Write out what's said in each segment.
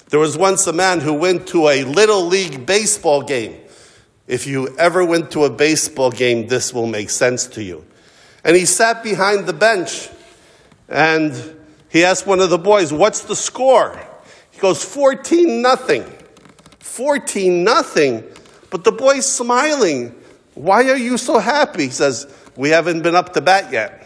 There was once a man who went to a Little League baseball game. If you ever went to a baseball game, this will make sense to you. And he sat behind the bench, and he asked one of the boys, "What's the score?" He goes, 14-0. 14-0? But the boy's smiling. "Why are you so happy?" He says, "We haven't been up to bat yet."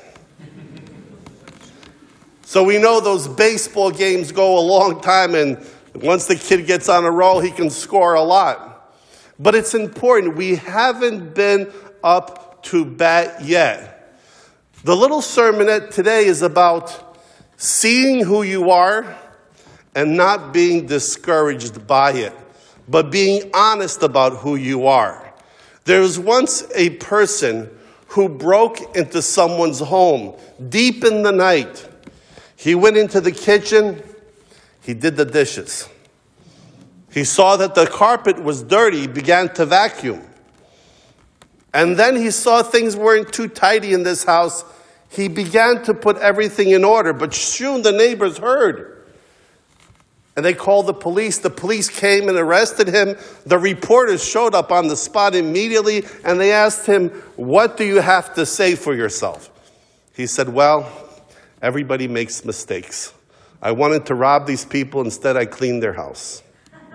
So we know those baseball games go a long time, and once the kid gets on a roll, he can score a lot. But it's important. We haven't been up to bat yet. The little sermonette today is about seeing who you are and not being discouraged by it, but being honest about who you are. There was once a person who broke into someone's home deep in the night. He went into the kitchen. He did the dishes. He saw that the carpet was dirty. He began to vacuum. And then he saw things weren't too tidy in this house. He began to put everything in order. But soon the neighbors heard. And they called the police. The police came and arrested him. The reporters showed up on the spot immediately. And they asked him, "What do you have to say for yourself?" He said, "Well, everybody makes mistakes. I wanted to rob these people. Instead, I cleaned their house."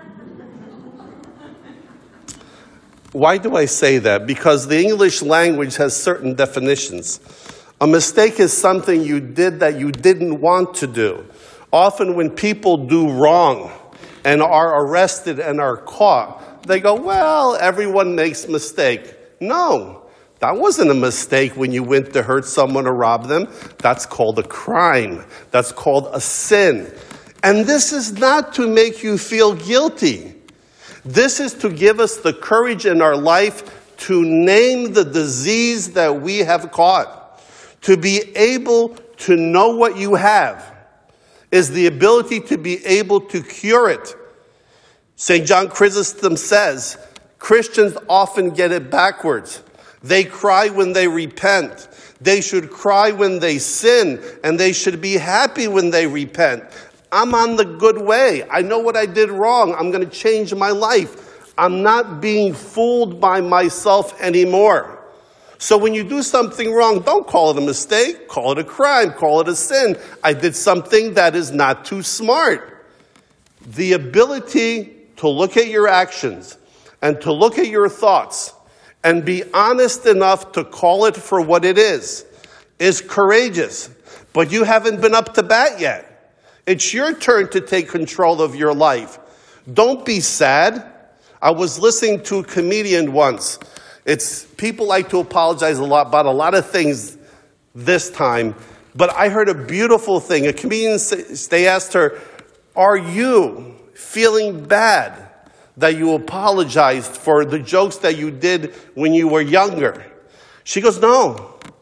Why do I say that? Because the English language has certain definitions. A mistake is something you did that you didn't want to do. Often when people do wrong and are arrested and are caught, they go, "Well, everyone makes mistake." No, that wasn't a mistake when you went to hurt someone or rob them. That's called a crime. That's called a sin. And this is not to make you feel guilty. This is to give us the courage in our life to name the disease that we have caught. To be able to know what you have is the ability to be able to cure it. St. John Chrysostom says, Christians often get it backwards. They cry when they repent. They should cry when they sin, and they should be happy when they repent. I'm on the good way. I know what I did wrong. I'm going to change my life. I'm not being fooled by myself anymore. So when you do something wrong, don't call it a mistake. Call it a crime. Call it a sin. I did something that is not too smart. The ability to look at your actions and to look at your thoughts and be honest enough to call it for what it is courageous. But you haven't been up to bat yet. It's your turn to take control of your life. Don't be sad. I was listening to a comedian once. People like to apologize a lot about a lot of things this time, but I heard a beautiful thing. A comedian, they asked her, "Are you feeling bad that you apologized for the jokes that you did when you were younger?" She goes, "No,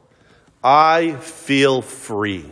I feel free."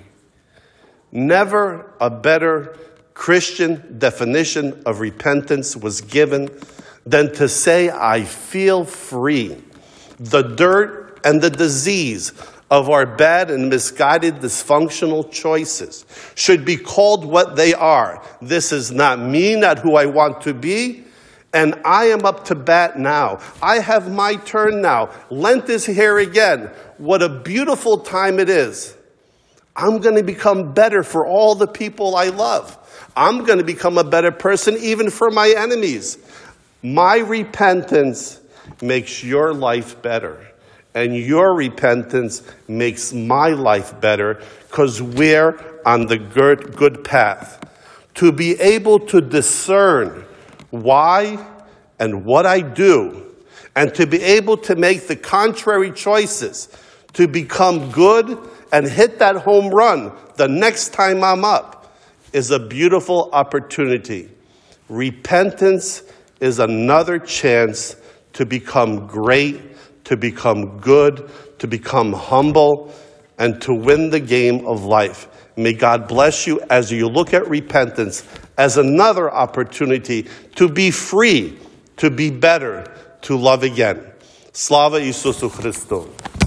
Never a better Christian definition of repentance was given than to say, "I feel free." The dirt and the disease of our bad and misguided dysfunctional choices should be called what they are. This is not me, not who I want to be, and I am up to bat now. I have my turn now. Lent is here again. What a beautiful time it is. I'm going to become better for all the people I love. I'm going to become a better person even for my enemies. My repentance makes your life better. And your repentance makes my life better because we're on the good path. To be able to discern why and what I do, and to be able to make the contrary choices, to become good and hit that home run the next time I'm up, is a beautiful opportunity. Repentance is another chance to become great, to become good, to become humble, and to win the game of life. May God bless you as you look at repentance as another opportunity to be free, to be better, to love again. Slava Isusu Christu.